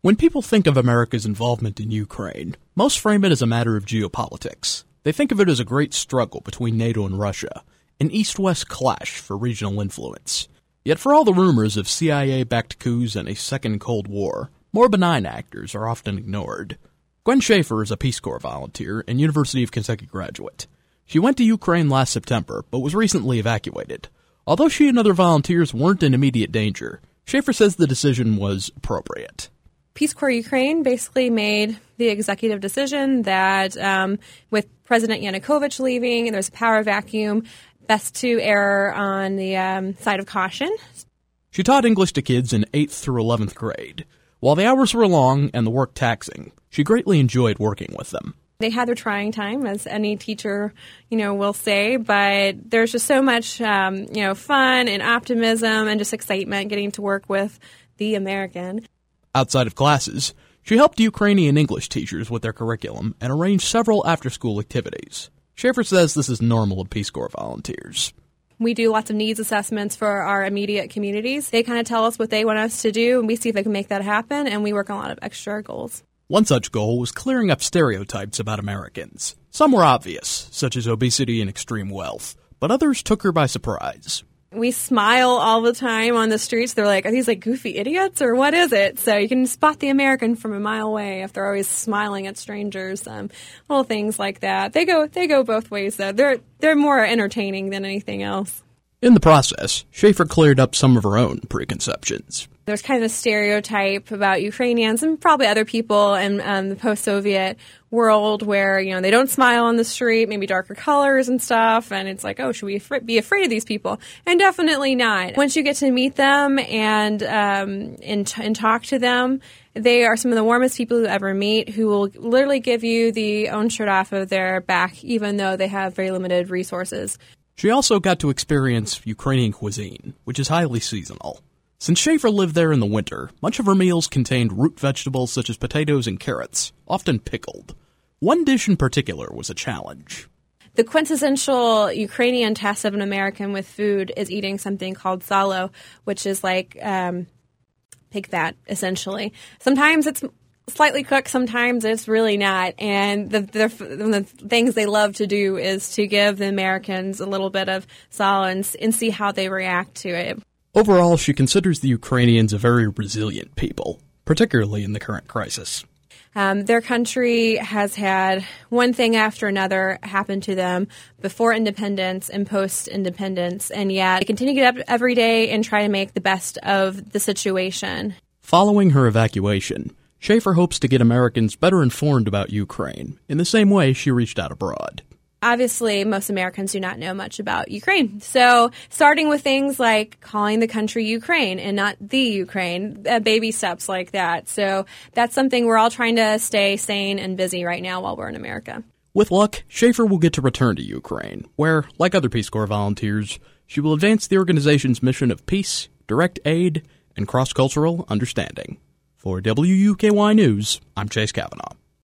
When people think of America's involvement in Ukraine, most frame it as a matter of geopolitics. They think of it as a great struggle between NATO and Russia, an east-west clash for regional influence. Yet for all the rumors of CIA-backed coups and a second Cold War, more benign actors are often ignored. Gwen Schaefer is a Peace Corps volunteer and University of Kentucky graduate. She went to Ukraine last September, but was recently evacuated. Although she and other volunteers weren't in immediate danger, Schaefer says the decision was appropriate. Peace Corps Ukraine basically made the executive decision that with President Yanukovych leaving, there's a power vacuum, best to err on the side of caution. She taught English to kids in 8th through 11th grade. While the hours were long and the work taxing, she greatly enjoyed working with them. They had their trying time, as any teacher, will say, but there's just so much, fun and optimism and just excitement getting to work with the American. Outside of classes, she helped Ukrainian English teachers with their curriculum and arranged several after-school activities. Schaefer says this is normal of Peace Corps volunteers. We do lots of needs assessments for our immediate communities. They kind of tell us what they want us to do, and we see if they can make that happen, and we work on a lot of extra goals. One such goal was clearing up stereotypes about Americans. Some were obvious, such as obesity and extreme wealth, but others took her by surprise. We smile all the time on the streets. They're like, are these like goofy idiots or what is it? So you can spot the American from a mile away if they're always smiling at strangers. Little things like that. They go both ways though. They're more entertaining than anything else. In the process, Schaefer cleared up some of her own preconceptions. There's kind of a stereotype about Ukrainians and probably other people in the post-Soviet world where, they don't smile on the street, maybe darker colors and stuff. And it's like, oh, should we be afraid of these people? And definitely not. Once you get to meet them and talk to them, they are some of the warmest people you ever meet who will literally give you the own shirt off of their back, even though they have very limited resources. She also got to experience Ukrainian cuisine, which is highly seasonal. Since Schaefer lived there in the winter, much of her meals contained root vegetables such as potatoes and carrots, often pickled. One dish in particular was a challenge. The quintessential Ukrainian test of an American with food is eating something called salo, which is like pig fat, essentially. Sometimes it's slightly cooked, sometimes it's really not. And the things they love to do is to give the Americans a little bit of salo and see how they react to it. Overall, she considers the Ukrainians a very resilient people, particularly in the current crisis. Their country has had one thing after another happen to them before independence and post-independence, and yet they continue to get up every day and try to make the best of the situation. Following her evacuation, Schaefer hopes to get Americans better informed about Ukraine in the same way she reached out abroad. Obviously, most Americans do not know much about Ukraine. So starting with things like calling the country Ukraine and not the Ukraine, baby steps like that. So that's something we're all trying to stay sane and busy right now while we're in America. With luck, Schaefer will get to return to Ukraine, where, like other Peace Corps volunteers, she will advance the organization's mission of peace, direct aid, and cross-cultural understanding. For WUKY News, I'm Chase Kavanaugh.